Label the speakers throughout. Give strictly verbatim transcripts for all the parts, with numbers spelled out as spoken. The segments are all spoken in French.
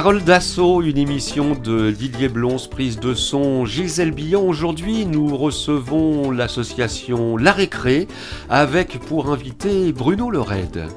Speaker 1: Parole d'assaut, une émission de Didier Blons, prise de son Gisèle Billon. Aujourd'hui, nous recevons l'association La Récré avec pour invité Bruno Lerède.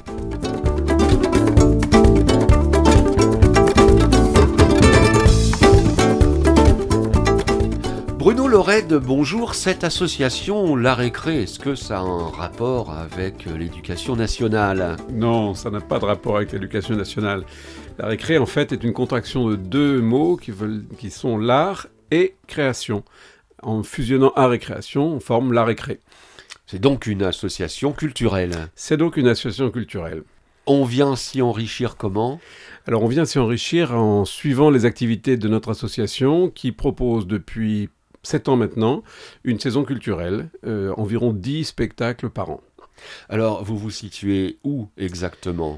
Speaker 1: Bruno Lerède, bonjour. Cette association La Récré, est-ce que ça a un rapport avec l'éducation nationale ?
Speaker 2: Non, ça n'a pas de rapport avec l'éducation nationale. La récré, en fait, est une contraction de deux mots qui, veulent, qui sont l'art et création. En fusionnant art et création, on forme La Récré.
Speaker 1: C'est donc une association culturelle.
Speaker 2: C'est donc une association culturelle.
Speaker 1: On vient s'y enrichir comment ?
Speaker 2: Alors, on vient s'y enrichir en suivant les activités de notre association qui propose depuis sept ans maintenant une saison culturelle, euh, environ dix spectacles par an.
Speaker 1: Alors, vous vous situez où exactement ?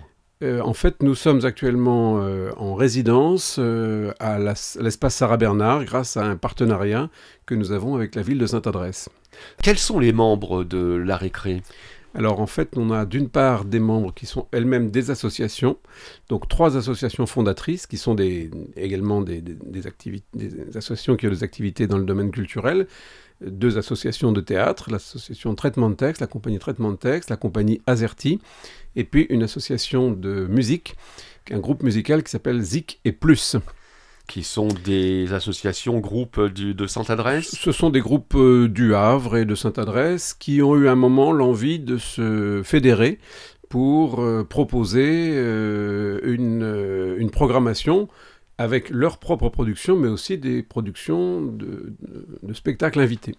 Speaker 2: Euh, en fait, nous sommes actuellement euh, en résidence euh, à, la, à l'espace Sarah Bernard grâce à un partenariat que nous avons avec la ville de Sainte-Adresse.
Speaker 1: Quels sont les membres de La Récré ?
Speaker 2: Alors en fait, on a d'une part des membres qui sont elles-mêmes des associations, donc trois associations fondatrices qui sont des, également des, des, des, activités, des associations qui ont des activités dans le domaine culturel, deux associations de théâtre, l'association Traitement de Texte, la compagnie Traitement de Texte, la compagnie Azerty, et puis une association de musique, un groupe musical qui s'appelle Zik et Plus.
Speaker 1: Qui sont des associations, groupes du, de Sainte-Adresse ?
Speaker 2: Ce sont des groupes euh, du Havre et de Sainte-Adresse qui ont eu un moment l'envie de se fédérer pour euh, proposer euh, une, euh, une programmation avec leur propre production, mais aussi des productions de, de, de spectacles invités.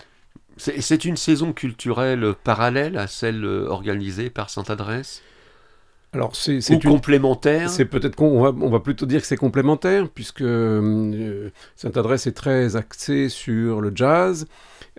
Speaker 1: C'est, c'est une saison culturelle parallèle à celle organisée par Sainte-Adresse ?
Speaker 2: Alors c'est, c'est
Speaker 1: Ou
Speaker 2: une...
Speaker 1: complémentaire ?
Speaker 2: C'est peut-être qu'on va, on va plutôt dire que c'est complémentaire, puisque euh, Sainte-Adresse est très axée sur le jazz,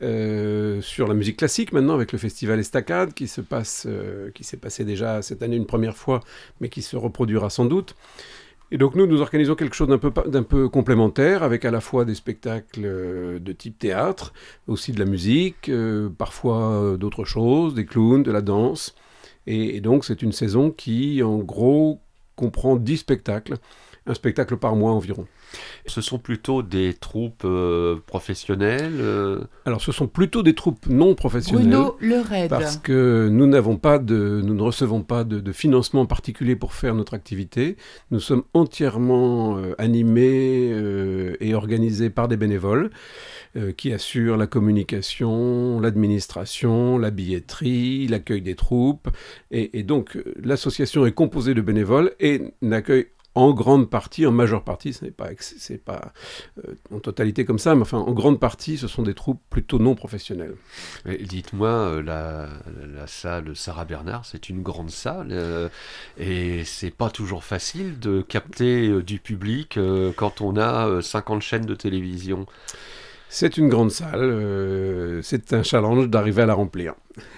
Speaker 2: euh, sur la musique classique maintenant, avec le festival Estacade, qui se passe, euh, qui s'est passé déjà cette année une première fois, mais qui se reproduira sans doute. Et donc nous, nous organisons quelque chose d'un peu, d'un peu complémentaire, avec à la fois des spectacles de type théâtre, aussi de la musique, euh, parfois d'autres choses, des clowns, de la danse. Et, et donc c'est une saison qui, en gros, comprend dix spectacles, un spectacle par mois environ.
Speaker 1: Ce sont plutôt des troupes euh, professionnelles euh...
Speaker 2: Alors ce sont plutôt des troupes non professionnelles.
Speaker 3: Bruno Lerède.
Speaker 2: Parce que nous n'avons pas de, nous ne recevons pas de, de financement particulier pour faire notre activité. Nous sommes entièrement euh, animés euh, et organisés par des bénévoles euh, qui assurent la communication, l'administration, la billetterie, l'accueil des troupes. Et, et donc l'association est composée de bénévoles et n'accueille en grande partie, en majeure partie, ce n'est pas, c'est pas euh, en totalité comme ça, mais enfin, en grande partie, ce sont des troupes plutôt non professionnelles.
Speaker 1: Mais dites-moi, euh, la, la salle Sarah Bernard, c'est une grande salle, euh, et c'est pas toujours facile de capter euh, du public euh, quand on a euh, cinquante chaînes de télévision.
Speaker 2: C'est une grande salle, euh, c'est un challenge d'arriver à la remplir.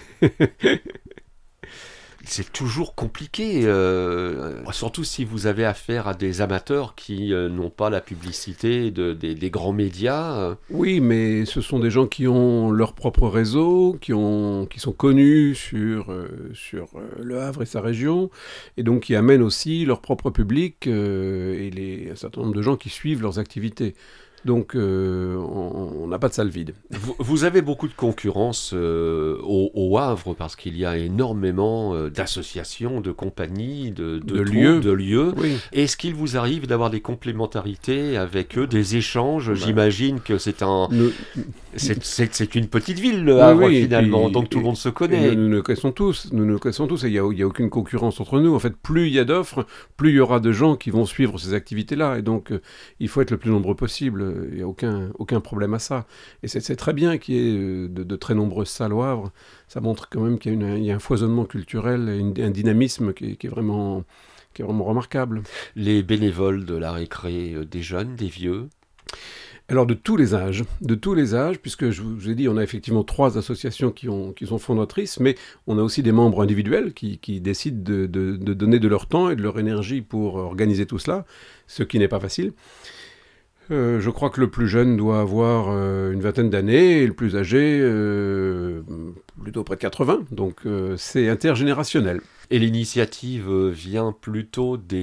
Speaker 1: C'est toujours compliqué, euh, surtout si vous avez affaire à des amateurs qui euh, n'ont pas la publicité de, des, des grands médias.
Speaker 2: Oui, mais ce sont des gens qui ont leur propre réseau, qui, ont, qui sont connus sur, euh, sur euh, Le Havre et sa région, et donc qui amènent aussi leur propre public euh, et les, un certain nombre de gens qui suivent leurs activités. Donc, euh, on n'a pas de salle vide.
Speaker 1: Vous, vous avez beaucoup de concurrence euh, au, au Havre parce qu'il y a énormément euh, d'associations, de compagnies, de, de,
Speaker 2: de
Speaker 1: troupes,
Speaker 2: lieux.
Speaker 1: De lieux.
Speaker 2: Oui.
Speaker 1: Est-ce qu'il vous arrive d'avoir des complémentarités avec eux, des échanges ?
Speaker 2: Ben,
Speaker 1: J'imagine que c'est un,
Speaker 2: nous...
Speaker 1: c'est, c'est, c'est une petite ville, le Havre, oui, oui, finalement, puis, donc tout le monde se connaît.
Speaker 2: Nous, nous nous connaissons tous, nous nous connaissons tous, et il n'y a, a aucune concurrence entre nous. En fait, plus il y a d'offres, plus il y aura de gens qui vont suivre ces activités-là, et donc euh, il faut être le plus nombreux possible. Il n'y a aucun, aucun problème à ça. Et c'est, c'est très bien qu'il y ait de, de très nombreuses salles au Havre. Ça montre quand même qu'il y a, une, il y a un foisonnement culturel, une, un dynamisme qui, qui, est vraiment, qui est vraiment remarquable.
Speaker 1: Les bénévoles de La Récré, des jeunes, des vieux ?
Speaker 2: Alors de tous les âges, de tous les âges, puisque je vous ai dit, on a effectivement trois associations qui, ont, qui sont fondatrices, mais on a aussi des membres individuels qui, qui décident de, de, de donner de leur temps et de leur énergie pour organiser tout cela, ce qui n'est pas facile. Euh, je crois que le plus jeune doit avoir euh, une vingtaine d'années et le plus âgé euh, plutôt près de quatre-vingts. Donc euh, c'est intergénérationnel.
Speaker 1: Et l'initiative vient plutôt des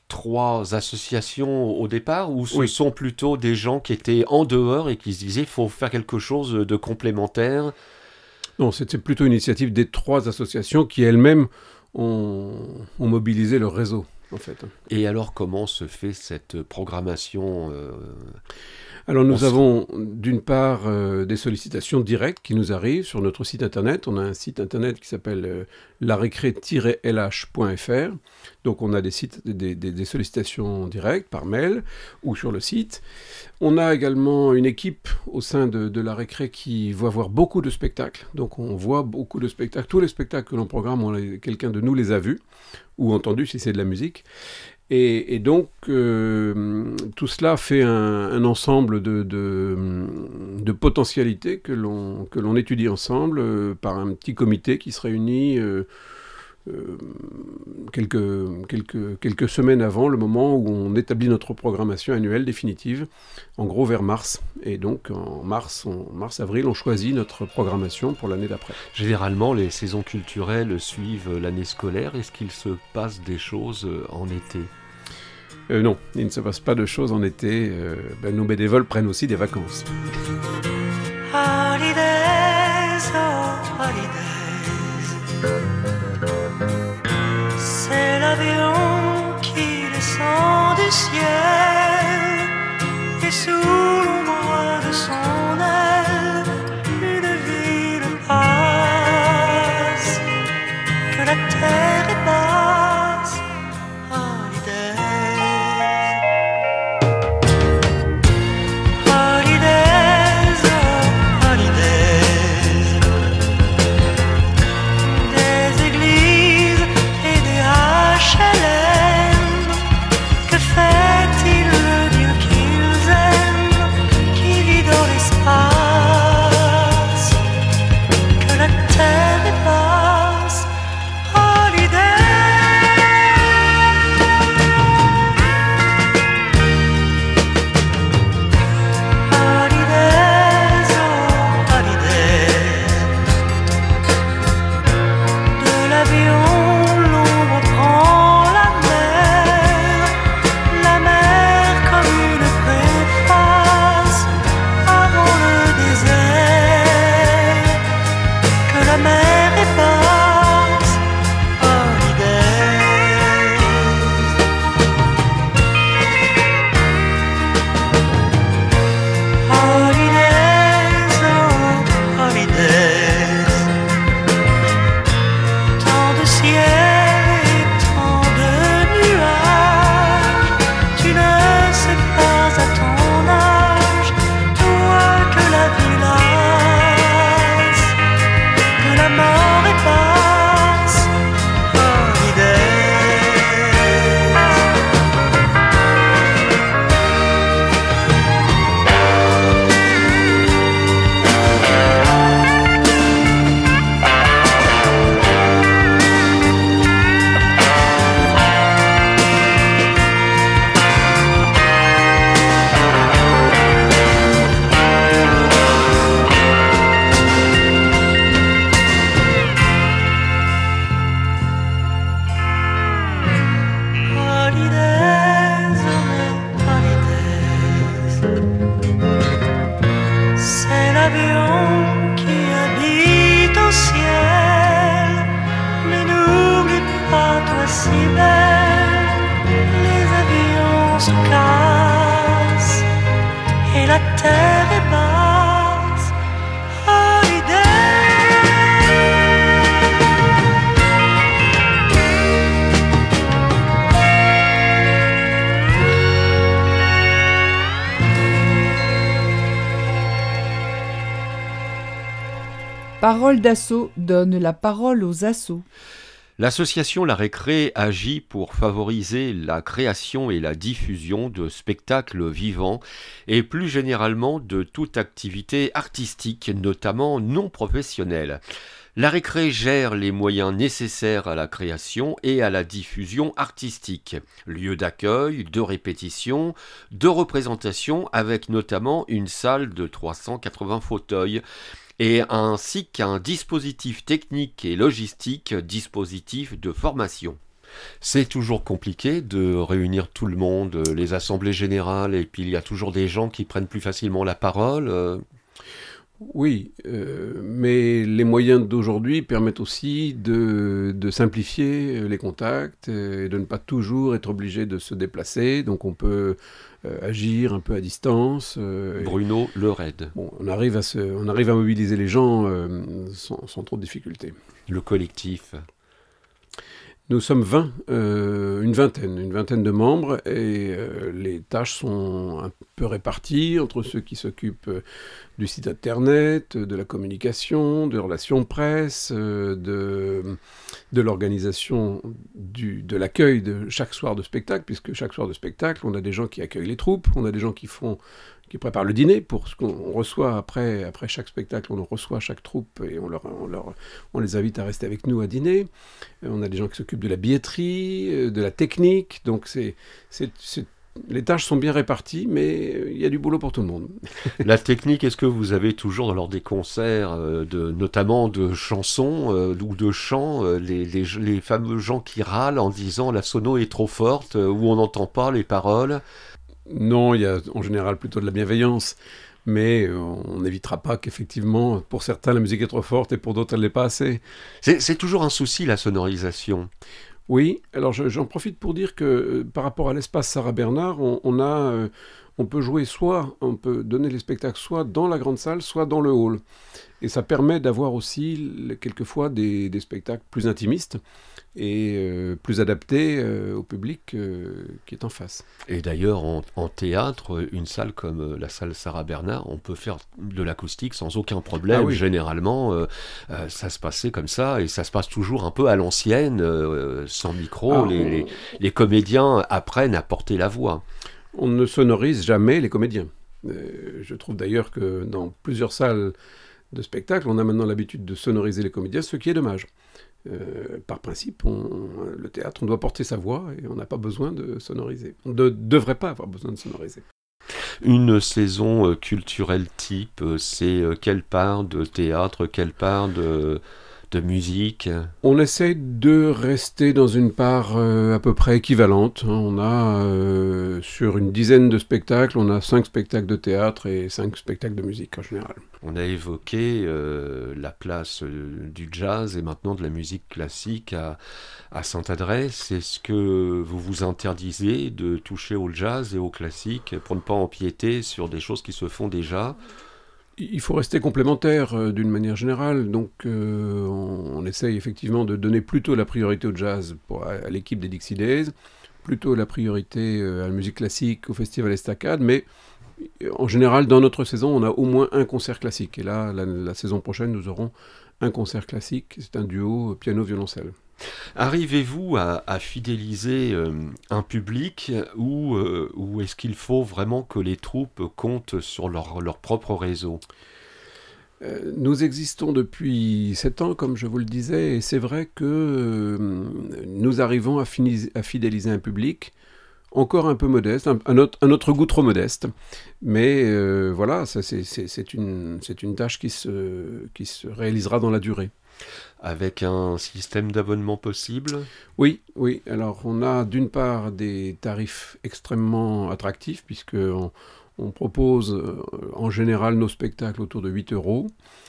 Speaker 1: trois associations au départ, ou ce
Speaker 2: Oui.
Speaker 1: sont plutôt des gens qui étaient en dehors et qui se disaient qu'il faut faire quelque chose de complémentaire?
Speaker 2: Non, c'était plutôt une initiative des trois associations qui elles-mêmes ont, ont mobilisé le réseau, en fait.
Speaker 1: Et alors, comment se fait cette programmation euh...
Speaker 2: Alors nous
Speaker 1: On
Speaker 2: avons d'une part euh, des sollicitations directes qui nous arrivent sur notre site internet. On a un site internet qui s'appelle euh, la récré tiret l h point f r. Donc on a des, sites, des, des, des sollicitations directes par mail ou sur le site. On a également une équipe au sein de, de la récré qui va voir beaucoup de spectacles. Donc on voit beaucoup de spectacles. Tous les spectacles que l'on programme, on les, quelqu'un de nous les a vus ou entendus si c'est de la musique. Et, et donc, euh, tout cela fait un, un ensemble de, de, de potentialités que l'on, que l'on étudie ensemble euh, par un petit comité qui se réunit euh, euh, quelques, quelques, quelques semaines avant le moment où on établit notre programmation annuelle définitive, en gros vers mars. Et donc, en mars, on, mars-avril, on choisit notre programmation pour l'année d'après.
Speaker 1: Généralement, les saisons culturelles suivent l'année scolaire. Est-ce qu'il se passe des choses en été ?
Speaker 2: Euh, non, il ne se passe pas de choses en été. Euh, ben, nos bénévoles prennent aussi des vacances.
Speaker 3: Holidays, oh holidays. C'est l'avion qui descend du ciel et sous l'ombre de son aile, une ville passe, que la terre est basse. Holidays.
Speaker 4: Parole d'assaut donne la parole aux assos.
Speaker 1: L'association La Récré agit pour favoriser la création et la diffusion de spectacles vivants et plus généralement de toute activité artistique, notamment non professionnelle. La Récré gère les moyens nécessaires à la création et à la diffusion artistique, lieu d'accueil, de répétition, de représentation avec notamment une salle de trois cent quatre-vingts fauteuils, et ainsi qu'un dispositif technique et logistique, dispositif de formation. C'est toujours compliqué de réunir tout le monde, euh, les assemblées générales, et puis il y a toujours des gens qui prennent plus facilement la parole. euh.
Speaker 2: Oui, euh, mais les moyens d'aujourd'hui permettent aussi de, de simplifier euh, les contacts euh, et de ne pas toujours être obligé de se déplacer. Donc on peut euh, agir un peu à distance. euh, et-
Speaker 1: Bruno Le Raid,
Speaker 2: bon, on arrive à se- on arrive à mobiliser les gens euh, sans, sans trop de difficultés.
Speaker 1: le collectif.
Speaker 2: Nous sommes vingt, euh, une vingtaine, une vingtaine de membres et euh, les tâches sont un peu réparties entre ceux qui s'occupent euh, du site internet, de la communication, de relations presse, euh, de, de l'organisation du- de l'accueil de chaque soir de spectacle, puisque chaque soir de spectacle, on a des gens qui accueillent les troupes, on a des gens qui font qui préparent le dîner pour ce qu'on reçoit après, après chaque spectacle, on reçoit chaque troupe et on, leur, on, leur, on les invite à rester avec nous à dîner. Euh, On a des gens qui s'occupent de la billetterie, euh, de la technique, donc c'est, c'est, c'est- les tâches sont bien réparties, mais euh, il y a du boulot pour tout le monde.
Speaker 1: La technique, est-ce que vous avez toujours lors des concerts, euh, de, notamment de chansons euh, ou de chants, euh, les, les, les fameux gens qui râlent en disant la sono est trop forte, euh, ou on n'entend pas les paroles?
Speaker 2: Non, il y a en général plutôt de la bienveillance, mais euh, on n'évitera pas qu'effectivement, pour certains, la musique est trop forte et pour d'autres, elle n'est pas assez.
Speaker 1: C'est, c'est toujours un souci, la sonorisation.
Speaker 2: Oui, alors je- j'en profite pour dire que euh, par rapport à l'espace Sarah Bernard, on, on a, euh, on peut jouer soit, on peut donner les spectacles soit dans la grande salle, soit dans le hall. Et ça permet d'avoir aussi le- quelquefois des, des spectacles plus intimistes et euh, plus adaptés euh, au public euh, qui est en face.
Speaker 1: Et d'ailleurs, en, en théâtre, une salle comme euh, la salle Sarah Bernard, on peut faire de l'acoustique sans aucun problème.
Speaker 2: Ah oui.
Speaker 1: Généralement, euh, euh, ça se passait comme ça, et ça se passe toujours un peu à l'ancienne, euh, sans micro.
Speaker 2: Ah,
Speaker 1: les,
Speaker 2: on-
Speaker 1: les- les comédiens apprennent à porter la voix.
Speaker 2: On ne sonorise jamais les comédiens. Euh, je trouve d'ailleurs que dans plusieurs salles de spectacle, on a maintenant l'habitude de sonoriser les comédiens, ce qui est dommage. Euh, par principe, on- le théâtre, on doit porter sa voix et on n'a pas besoin de sonoriser. On ne devrait pas avoir besoin de sonoriser.
Speaker 1: Une saison euh, culturelle type, euh, c'est euh, quelle part de théâtre, quelle part de, de musique?
Speaker 2: On essaye de rester dans une part euh, à peu près équivalente. hein. On a, euh, sur une dizaine de spectacles, on a cinq spectacles de théâtre et cinq spectacles de musique en général.
Speaker 1: On a évoqué euh, la place euh, du jazz et maintenant de la musique classique à, à Sainte-Adresse. Est-ce que vous vous interdisez de toucher au jazz et au classique pour ne pas empiéter sur des choses qui se font déjà?
Speaker 2: Il faut rester complémentaire euh, d'une manière générale, donc euh, on, on essaye effectivement de donner plutôt la priorité au jazz pour, à, à l'équipe des Dixie Days, plutôt la priorité euh, à la musique classique, au Festival Estacade, mais euh, en général, dans notre saison, on a au moins un concert classique. Et là, la, la saison prochaine, nous aurons un concert classique, c'est un duo euh, piano-violoncelle.
Speaker 1: Arrivez-vous à, à fidéliser euh, un public, ou, euh, ou est-ce qu'il faut vraiment que les troupes comptent sur leur, leur propre réseau?
Speaker 2: Euh, nous existons depuis sept ans, comme je vous le disais, et c'est vrai que euh, nous arrivons à, fini- à fidéliser un public encore un peu modeste, un, un autre, un autre goût trop modeste. Mais euh, voilà, ça, c'est, c'est- c'est une, c'est une tâche qui se, qui se réalisera dans la durée.
Speaker 1: Avec un système d'abonnement possible?
Speaker 2: Oui, oui. Alors, on a d'une part des tarifs extrêmement attractifs, puisque on, on propose euh, en général nos spectacles autour de huit euros,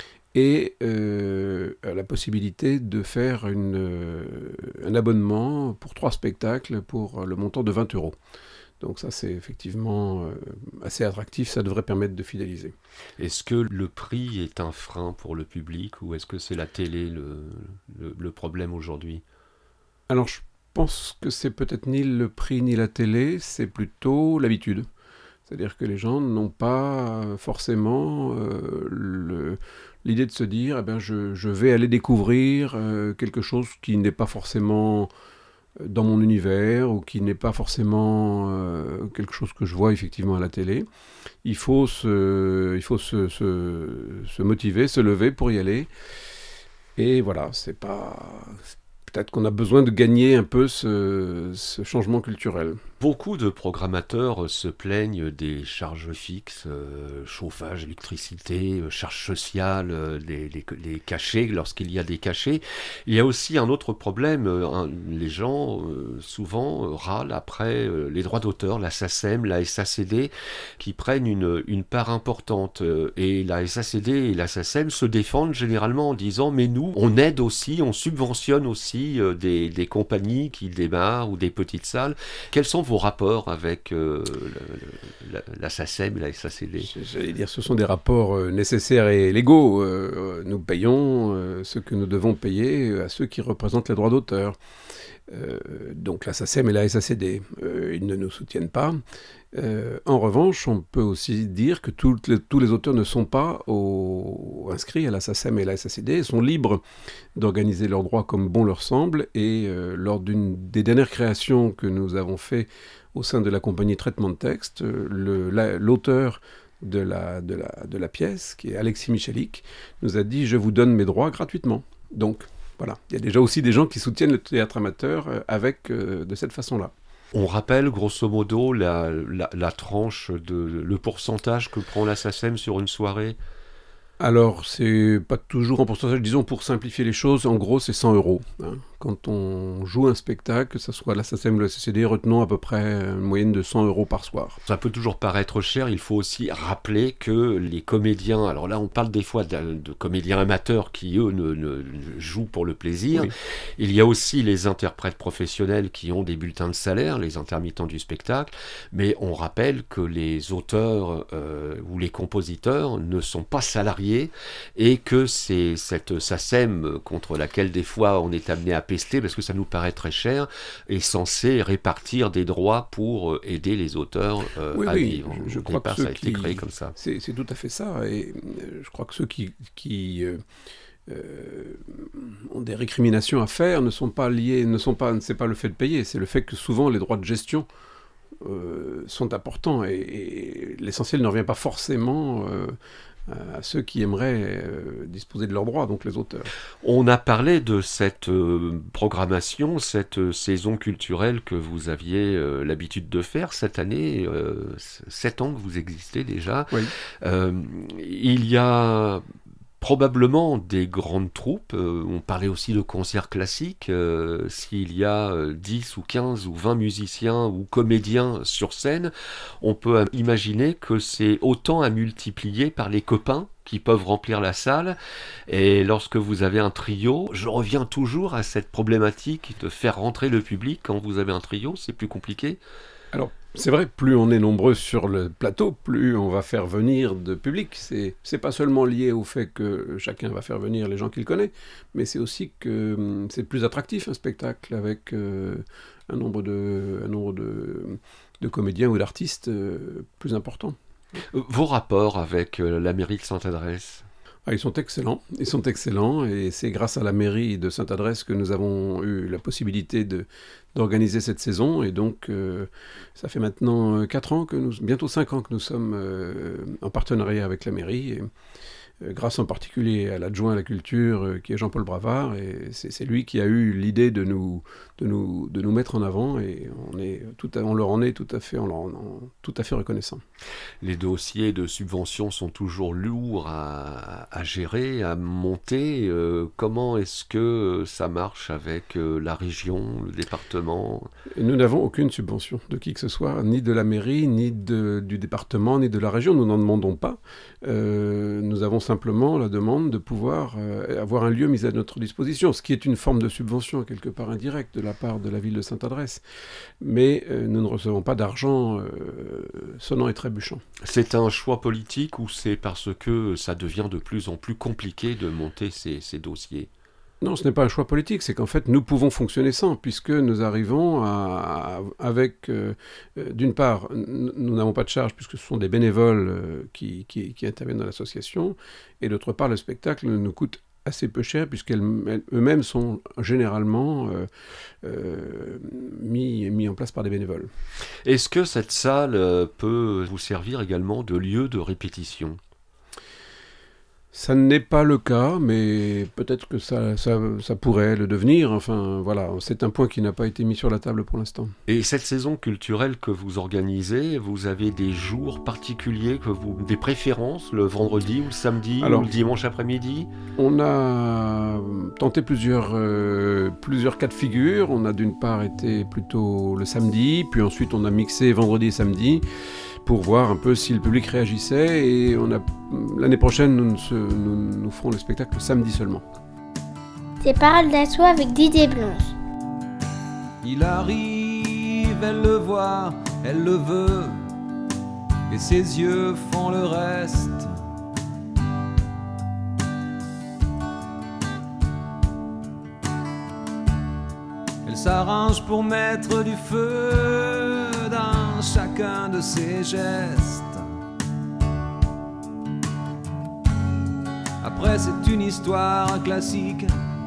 Speaker 2: et euh, la possibilité de faire une, euh, un abonnement pour trois spectacles pour le montant de vingt euros. Donc ça, c'est effectivement euh, assez attractif, ça devrait permettre de fidéliser.
Speaker 1: Est-ce que le prix est un frein pour le public, ou est-ce que c'est la télé le, le, le problème aujourd'hui?
Speaker 2: Alors, je pense que c'est peut-être ni le prix ni la télé, c'est plutôt l'habitude. C'est-à-dire que les gens n'ont pas forcément euh, le- l'idée de se dire, eh ben, je, je vais aller découvrir euh, quelque chose qui n'est pas forcément dans mon univers ou qui n'est pas forcément euh, quelque chose que je vois effectivement à la télé. Il faut se, il faut se, se, se motiver, se lever pour y aller. Et voilà, c'est pas... Peut-être qu'on a besoin de gagner un peu ce, ce changement culturel.
Speaker 1: Beaucoup de programmateurs se plaignent des charges fixes, euh, chauffage, électricité, euh, charges sociales, euh, les, les, les cachets, lorsqu'il y a des cachets. Il y a aussi un autre problème, euh, un- les gens euh, souvent euh, râlent après euh, les droits d'auteur, la SACEM, la S A C D, qui prennent une, une part importante. Euh, Et la S A C D et la SACEM se défendent généralement en disant mais nous, on aide aussi, on subventionne aussi euh, des, des compagnies qui démarrent ou des petites salles. Quels sont vos rapports avec euh, le- le- la, la SACEM et la S A C D?
Speaker 2: J'allais dire, ce sont des rapports euh, nécessaires et légaux. Euh, nous payons euh, ce que nous devons payer à ceux qui représentent les droits d'auteur. Euh, donc la SACEM et la S A C D, euh, ils ne nous soutiennent pas. Euh, en revanche, on peut aussi dire que toutes les- tous les auteurs ne sont pas au- inscrits à la SACEM et la S A C D, et sont libres d'organiser leurs droits comme bon leur semble. Et euh, lors d'une des dernières créations que nous avons fait au sein de la compagnie Traitement de Texte, euh, le- la- l'auteur de la, de, la, de la pièce, qui est Alexis Michalik, nous a dit « Je vous donne mes droits gratuitement ». Donc, voilà. Il y a déjà aussi des gens qui soutiennent le théâtre amateur euh, avec, euh, de cette façon-là.
Speaker 1: On rappelle grosso modo la, la, la tranche, de, le pourcentage que prend la SACEM sur une soirée.
Speaker 2: Alors, c'est pas toujours en pourcentage, disons pour simplifier les choses, en gros c'est cent euros. Hein. Quand on joue un spectacle, que ce soit la SACEM ou la S A C D, retenons à peu près une moyenne de cent euros par soir.
Speaker 1: Ça peut toujours paraître cher, il faut aussi rappeler que les comédiens, alors là on parle des fois de, de comédiens amateurs qui eux ne, ne- ne jouent pour le plaisir,
Speaker 2: Oui.
Speaker 1: il y a aussi les interprètes professionnels qui ont des bulletins de salaire, les intermittents du spectacle, mais on rappelle que les auteurs euh, ou les compositeurs ne sont pas salariés et que c'est cette SACEM contre laquelle des fois on est amené à pester parce que ça nous paraît très cher, est censé répartir des droits pour euh, aider les auteurs euh,
Speaker 2: Oui,
Speaker 1: à
Speaker 2: oui,
Speaker 1: vivre.
Speaker 2: je, je
Speaker 1: Au
Speaker 2: crois
Speaker 1: départ,
Speaker 2: que
Speaker 1: ça
Speaker 2: ceux
Speaker 1: a été
Speaker 2: qui...
Speaker 1: créé comme ça.
Speaker 2: C'est, c'est tout à fait ça, et euh, je crois que ceux qui, qui euh, euh, ont des récriminations à faire ne sont pas liés, ne sont pas, c'est pas le fait de payer, c'est le fait que souvent les droits de gestion euh, sont importants, et, et l'essentiel ne revient pas forcément euh, à ceux qui aimeraient euh, disposer de leurs droits, donc les auteurs.
Speaker 1: On a parlé de cette euh, programmation, cette euh, saison culturelle que vous aviez euh, l'habitude de faire cette année, euh, c- sept ans que vous existez déjà.
Speaker 2: Oui.
Speaker 1: Euh, il y a probablement des grandes troupes, euh, on parlait aussi de concerts classiques, euh, s'il y a euh, dix ou quinze ou vingt musiciens ou comédiens sur scène, on peut euh, imaginer que c'est autant à multiplier par les copains qui peuvent remplir la salle. Et lorsque vous avez un trio, je reviens toujours à cette problématique de faire rentrer le public. Quand vous avez un trio, c'est plus compliqué.
Speaker 2: Alors, c'est vrai, plus on est nombreux sur le plateau, plus on va faire venir de public. C'est, c'est pas seulement lié au fait que chacun va faire venir les gens qu'il connaît, mais c'est aussi que hum, c'est plus attractif un spectacle avec euh, un nombre de, un nombre de, de comédiens ou d'artistes euh, plus important.
Speaker 1: Euh, Vos rapports avec euh, la mairie de Sainte-Adresse?
Speaker 2: Ah, ils sont excellents, ils sont excellents, et c'est grâce à la mairie de Sainte-Adresse que nous avons eu la possibilité de, d'organiser cette saison, et donc euh, ça fait maintenant quatre ans, que nous, bientôt cinq ans que nous sommes euh, en partenariat avec la mairie, et, euh, grâce en particulier à l'adjoint à la culture euh, qui est Jean-Paul Bravard, et c'est, c'est lui qui a eu l'idée de nous, de, nous, de nous mettre en avant, et on, est tout à, on leur en est tout à fait, on leur en, en, tout à fait reconnaissant.
Speaker 1: Les dossiers de subvention sont toujours lourds à, à gérer, à monter. Euh, comment est-ce que ça marche avec euh, la région, le département?
Speaker 2: Et nous n'avons aucune subvention de qui que ce soit, ni de la mairie, ni de, du département, ni de la région. Nous n'en demandons pas. Euh, nous avons simplement la demande de pouvoir euh, avoir un lieu mis à notre disposition, ce qui est une forme de subvention, quelque part indirecte, de la part de la ville de Sainte-Adresse. Mais euh, nous ne recevons pas d'argent euh, sonnant et trébuchant.
Speaker 1: C'est un choix politique ou c'est parce que ça devient de plus en plus compliqué de monter ces, ces dossiers?
Speaker 2: Non, ce n'est pas un choix politique, c'est qu'en fait, nous pouvons fonctionner sans, puisque nous arrivons à, à- avec, euh, euh, d'une part, n- nous n'avons pas de charge, puisque ce sont des bénévoles euh, qui, qui- qui interviennent dans l'association, et d'autre part, le spectacle nous coûte assez peu cher, puisqu'eux-mêmes sont généralement euh, euh, mis, mis en place par des bénévoles.
Speaker 1: Est-ce que cette salle euh, peut vous servir également de lieu de répétition?
Speaker 2: Ça n'est pas le cas, mais peut-être que ça, ça, ça pourrait le devenir. Enfin, voilà, c'est un point qui n'a pas été mis sur la table pour l'instant.
Speaker 1: Et cette saison culturelle que vous organisez, vous avez des jours particuliers, que vous, des préférences, le vendredi ou le samedi
Speaker 2: Alors,
Speaker 1: ou le dimanche après-midi?
Speaker 2: On a tenté plusieurs, euh, plusieurs cas de figure. On a d'une part été plutôt le samedi, puis ensuite on a mixé vendredi et samedi, pour voir un peu si le public réagissait, et on a, l'année prochaine, nous, nous, nous, nous ferons le spectacle le samedi seulement.
Speaker 5: C'est Paroles d'Assaut avec Didier Blanche.
Speaker 6: Il arrive, elle le voit, elle le veut, et ses yeux font le reste. Elle s'arrange pour mettre du feu dans chacun de ses gestes. Après, c'est une histoire classique.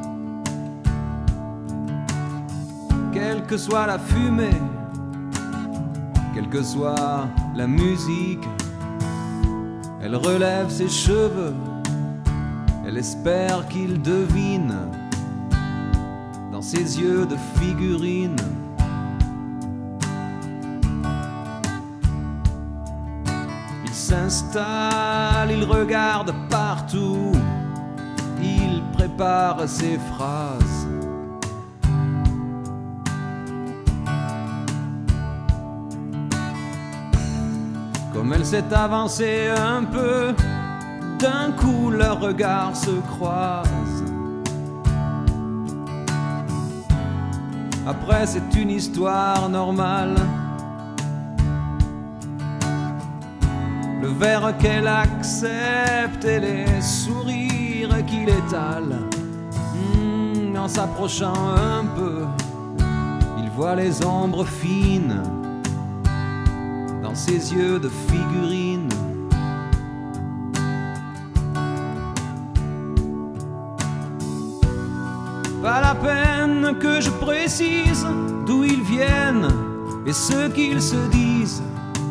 Speaker 6: Quelle que soit la fumée, quelle que soit la musique, elle relève ses cheveux, elle espère qu'il devine dans ses yeux de figurine. Il s'installe, il regarde partout, il prépare ses phrases. Comme elle s'est avancée un peu, d'un coup leurs regards se croisent. Après, c'est une histoire normale. Le verre qu'elle accepte et les sourires qu'il étale. Mmh, en s'approchant un peu, il voit les ombres fines dans ses yeux de figurine. Pas la peine que je précise d'où ils viennent et ce qu'ils se disent.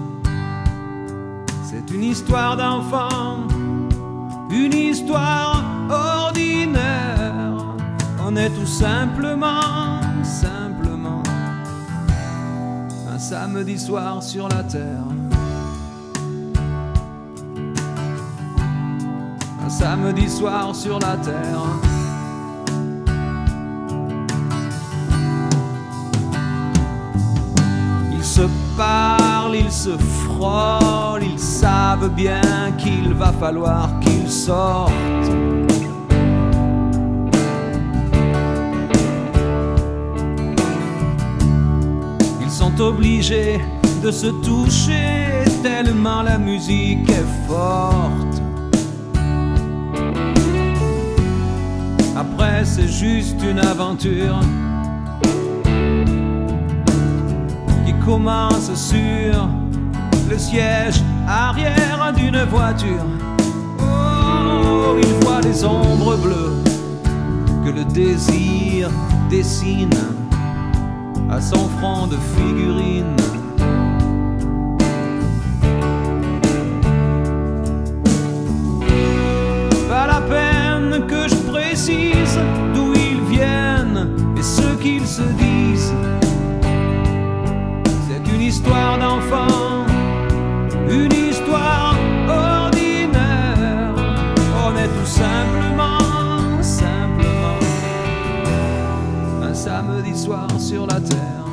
Speaker 6: C'est une histoire d'enfant, une histoire ordinaire. On est tout simplement, simplement un samedi soir sur la terre. Un samedi soir sur la terre. Ils se parlent, ils se frôlent, ils savent bien qu'il va falloir qu'ils sortent. Ils sont obligés de se toucher tellement la musique est forte. Après, c'est juste une aventure commence sur le siège arrière d'une voiture. Oh, il voit les ombres bleues que le désir dessine à son front de figurine. Pas la peine que je précise d'où ils viennent et ce qu'ils se disent. Une histoire d'enfant, une histoire ordinaire. On est tout simplement, simplement un samedi soir sur la terre.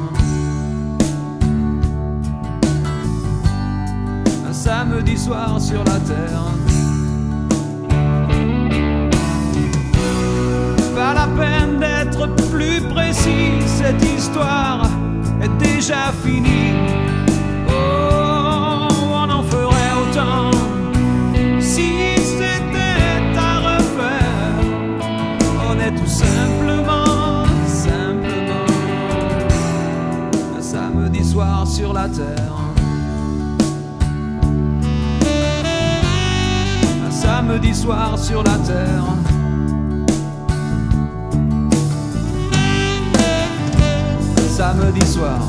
Speaker 6: Un samedi soir sur la terre. Pas la peine d'être plus précis, cette histoire est déjà fini. Oh, on en ferait autant si c'était à refaire. On est tout simplement, simplement un samedi soir sur la terre. Un samedi soir sur la terre. Samedi soir.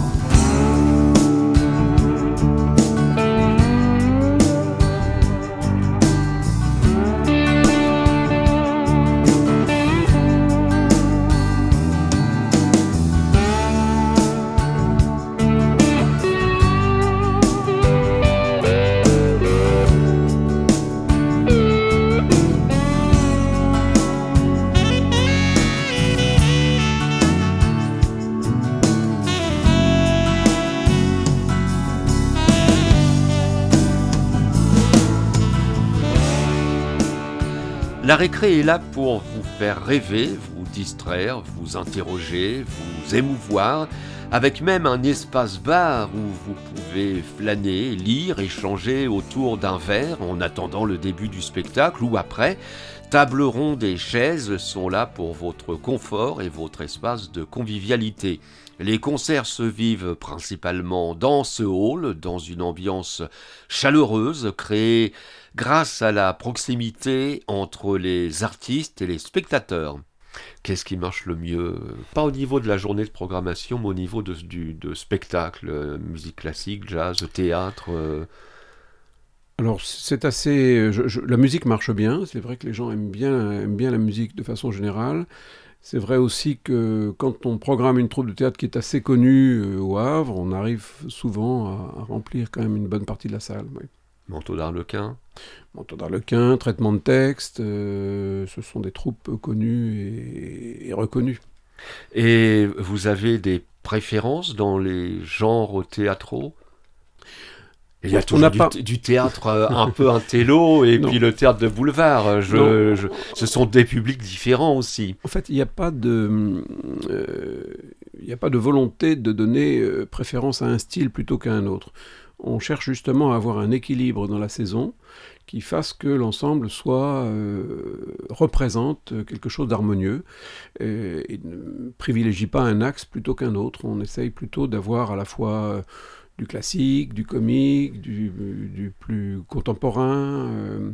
Speaker 1: La récré est là pour vous faire rêver, vous distraire, vous interroger, vous émouvoir, avec même un espace bar où vous pouvez flâner, lire, échanger autour d'un verre en attendant le début du spectacle ou après. Table ronde et chaises sont là pour votre confort et votre espace de convivialité. Les concerts se vivent principalement dans ce hall, dans une ambiance chaleureuse créée grâce à la proximité entre les artistes et les spectateurs. Qu'est-ce qui marche le mieux? Pas au niveau de la journée de programmation, mais au niveau de, du, de spectacle, euh, musique classique, jazz, théâtre. Euh...
Speaker 2: Alors c'est assez... Je, je, la musique marche bien, c'est vrai que les gens aiment bien, aiment bien la musique de façon générale. C'est vrai aussi que quand on programme une troupe de théâtre qui est assez connue euh, au Havre, on arrive souvent à, à remplir quand même une bonne partie de la salle. Oui.
Speaker 1: Manteau d'Arlequin.
Speaker 2: Manteau d'Arlequin, traitement de texte, euh, ce sont des troupes connues et, et reconnues.
Speaker 1: Et vous avez des préférences dans les genres théâtraux? Il y a toujours du, pas... du théâtre un peu intello et non. Puis le théâtre de boulevard. Je, je, ce sont des publics différents aussi.
Speaker 2: En fait, il n'y a pas de, euh, il n'y a pas de volonté de donner euh, préférence à un style plutôt qu'à un autre. On cherche justement à avoir un équilibre dans la saison qui fasse que l'ensemble soit euh, représente quelque chose d'harmonieux euh, et ne privilégie pas un axe plutôt qu'un autre. On essaye plutôt d'avoir à la fois euh, du classique, du comique, du, du plus contemporain. Euh,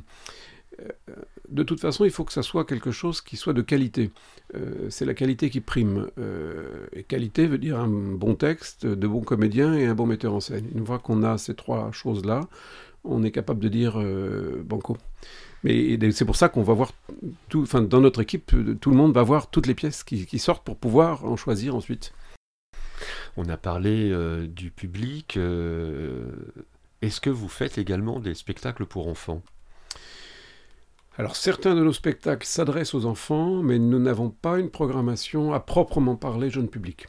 Speaker 2: de toute façon, il faut que ça soit quelque chose qui soit de qualité. Euh, c'est la qualité qui prime. Euh, et qualité veut dire un bon texte, de bons comédiens et un bon metteur en scène. Une fois qu'on a ces trois choses-là, on est capable de dire euh, banco. Mais c'est pour ça qu'on va voir, tout, enfin, dans notre équipe, tout le monde va voir toutes les pièces qui, qui sortent pour pouvoir en choisir ensuite.
Speaker 1: On a parlé euh, du public. Euh, est-ce que vous faites également des spectacles pour enfants ?
Speaker 2: Alors certains de nos spectacles s'adressent aux enfants, mais nous n'avons pas une programmation à proprement parler jeune public.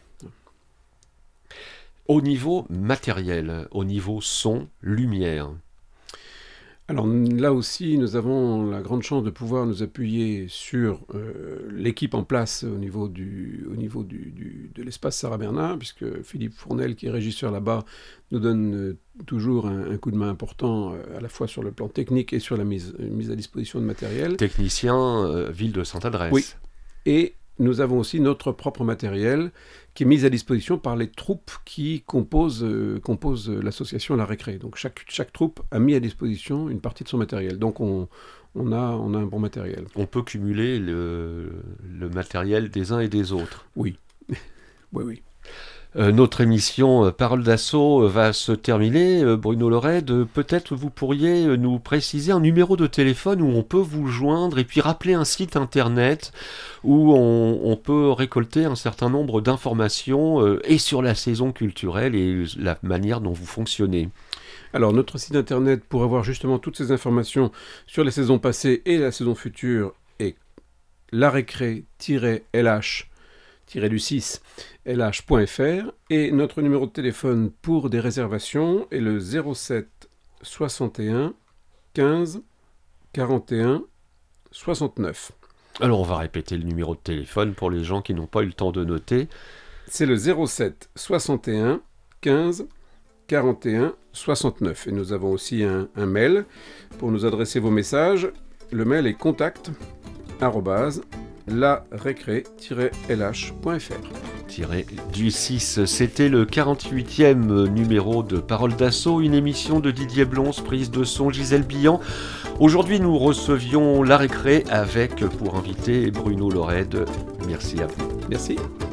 Speaker 1: Au niveau matériel, au niveau son, lumière.
Speaker 2: Alors là aussi, nous avons la grande chance de pouvoir nous appuyer sur euh, l'équipe en place au niveau, du, au niveau du, du, de l'espace Sarah Bernard, puisque Philippe Fournel, qui est régisseur là-bas, nous donne euh, toujours un, un coup de main important, euh, à la fois sur le plan technique et sur la mise, mise à disposition de matériel.
Speaker 1: Technicien, euh, ville de Sainte-Adresse.
Speaker 2: Oui, et nous avons aussi notre propre matériel qui est mis à disposition par les troupes qui composent, euh, composent l'association La Récré. Donc chaque, chaque troupe a mis à disposition une partie de son matériel. Donc on, on, a, on a un bon matériel.
Speaker 1: On peut cumuler le, le matériel des uns et des autres.
Speaker 2: Oui, oui, oui.
Speaker 1: Euh, notre émission euh, Parole d'Assaut euh, va se terminer. Euh, Bruno Lorraide, euh, peut-être vous pourriez euh, nous préciser un numéro de téléphone où on peut vous joindre et puis rappeler un site internet où on, on peut récolter un certain nombre d'informations euh, et sur la saison culturelle et la manière dont vous fonctionnez.
Speaker 2: Alors notre site internet pour avoir justement toutes ces informations sur les saisons passées et la saison future est la récré tiret L H du six L H point F R et notre numéro de téléphone pour des réservations est le zéro sept soixante et un quinze quarante et un soixante-neuf.
Speaker 1: Alors on va répéter le numéro de téléphone pour les gens qui n'ont pas eu le temps de noter.
Speaker 2: C'est le zéro sept soixante et un quinze quarante et un soixante-neuf. Et nous avons aussi un, un mail pour nous adresser vos messages. Le mail est contact arobase la récré tiret L H point F R.
Speaker 1: Tiré du six, c'était le quarante-huitième numéro de Parole d'Assaut, une émission de Didier Blons, prise de son Gisèle Billan. Aujourd'hui, nous recevions La Récré avec, pour invité, Bruno Lorraide. Merci à vous.
Speaker 2: Merci.